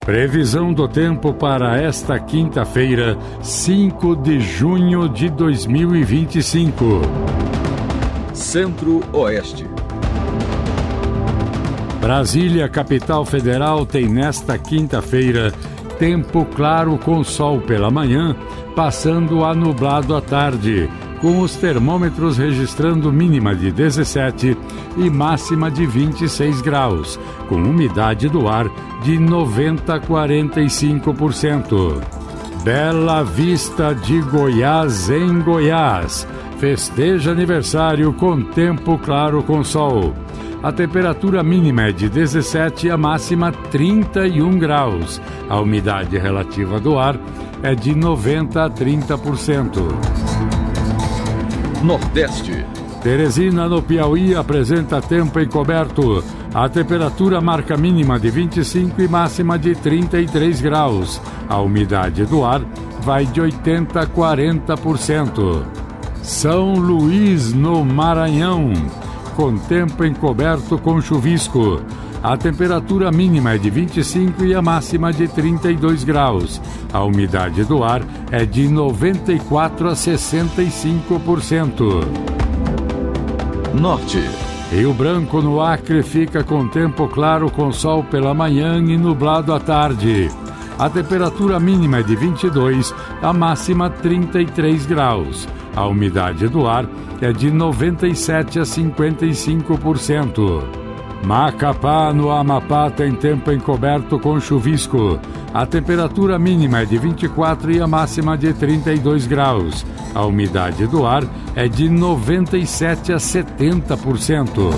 Previsão do tempo para esta quinta-feira, 5 de junho de 2025. Centro-Oeste. Brasília, capital federal, tem nesta quinta-feira tempo claro com sol pela manhã, passando a nublado à tarde, com os termômetros registrando mínima de 17 e máxima de 26 graus, com umidade do ar de 90 a 45%. Bela Vista de Goiás, em Goiás, festeja aniversário com tempo claro com sol. A temperatura mínima é de 17 e a máxima 31 graus. A umidade relativa do ar é de 90 a 30%. Nordeste. Teresina, no Piauí, apresenta tempo encoberto. A temperatura marca mínima de 25 e máxima de 33 graus. A umidade do ar vai de 80 a 40%. São Luís, no Maranhão, com tempo encoberto com chuvisco. A temperatura mínima é de 25 e a máxima de 32 graus. A umidade do ar é de 94 a 65%. Norte. Rio Branco, no Acre, fica com tempo claro com sol pela manhã e nublado à tarde. A temperatura mínima é de 22, a máxima 33 graus. A umidade do ar é de 97 a 55%. Macapá, no Amapá, tem tempo encoberto com chuvisco. A temperatura mínima é de 24 e a máxima de 32 graus. A umidade do ar é de 97 a 70%.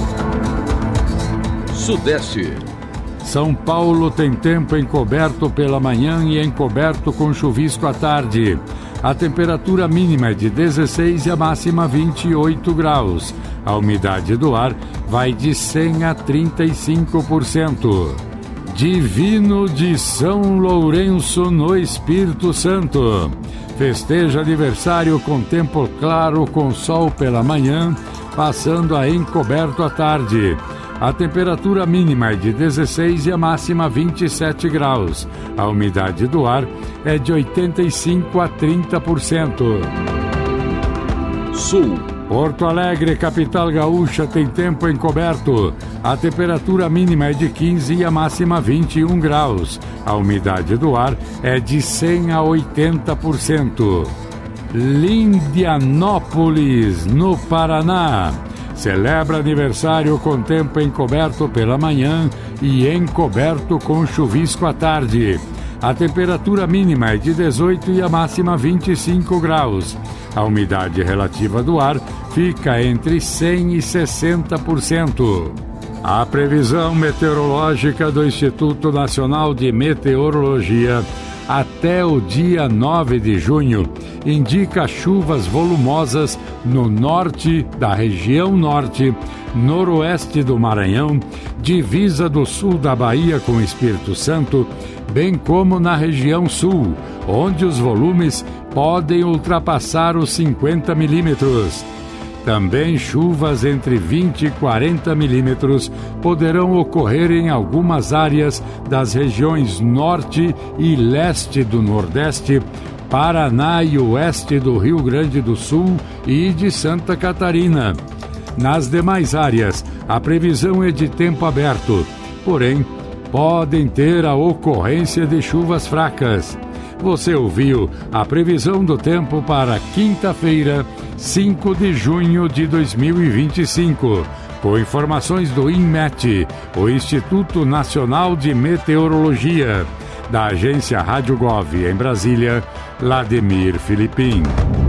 Sudeste. São Paulo tem tempo encoberto pela manhã e encoberto com chuvisco à tarde. A temperatura mínima é de 16 e a máxima 28 graus. A umidade do ar vai de 100 a 35%. Divino de São Lourenço, no Espírito Santo. Festeja aniversário com tempo claro com sol pela manhã, passando a encoberto à tarde. A temperatura mínima é de 16 e a máxima 27 graus. A umidade do ar é de 85 a 30%. Sul. Porto Alegre, capital gaúcha, tem tempo encoberto. A temperatura mínima é de 15 e a máxima 21 graus. A umidade do ar é de 100 a 80%. Lindianópolis, no Paraná, celebra aniversário com tempo encoberto pela manhã e encoberto com chuvisco à tarde. A temperatura mínima é de 18 e a máxima 25 graus. A umidade relativa do ar fica entre 100 e 60%. A previsão meteorológica do Instituto Nacional de Meteorologia até o dia 9 de junho indica chuvas volumosas no norte da região norte, noroeste do Maranhão, divisa do sul da Bahia com o Espírito Santo, bem como na região sul, onde os volumes podem ultrapassar os 50 milímetros. Também chuvas entre 20 e 40 milímetros poderão ocorrer em algumas áreas das regiões norte e leste do Nordeste, Paraná e oeste do Rio Grande do Sul e de Santa Catarina. Nas demais áreas, a previsão é de tempo aberto, porém, podem ter a ocorrência de chuvas fracas. Você ouviu a previsão do tempo para quinta-feira, 5 de junho de 2025, com informações do INMET, o Instituto Nacional de Meteorologia, da agência Rádio Gov em Brasília, Lademir Filipim.